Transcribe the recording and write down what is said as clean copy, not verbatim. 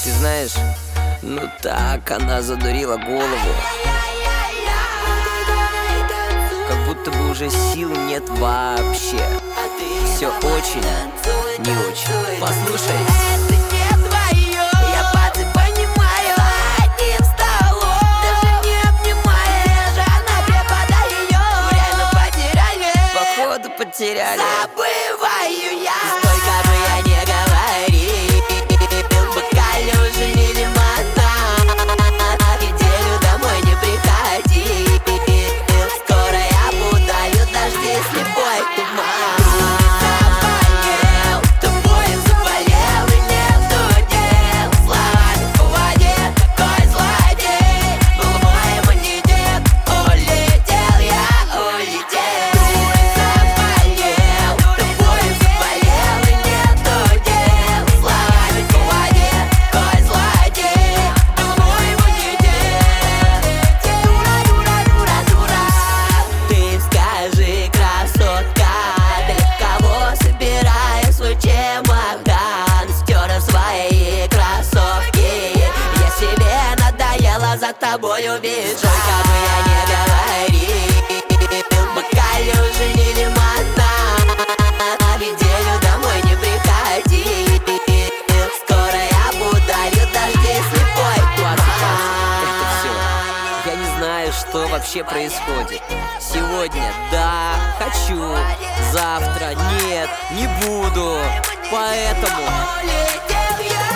Ты знаешь, ну так она задурила голову, как будто бы уже сил нет вообще. Все очень, не очень. Послушай. Потеряли. Забываю я. Сколько бы я не говорил, в бокале уже не лимонад. Неделю домой не приходи. Скоро я путаю дожди, слепой туман. Заболел, тобой заболел и нету дел. Словами по воде, такой злодей. Был мой иммунитет, улетел я, улетел. За тобою бежать. Сколько бы я не говорил, в бокале уже не лимонад. Неделю домой не приходи. Скоро я путаю дожди, слепой туман. Это все. Я не знаю, что вообще происходит. Сегодня да, хочу, завтра нет, не буду. Поэтому улетел я.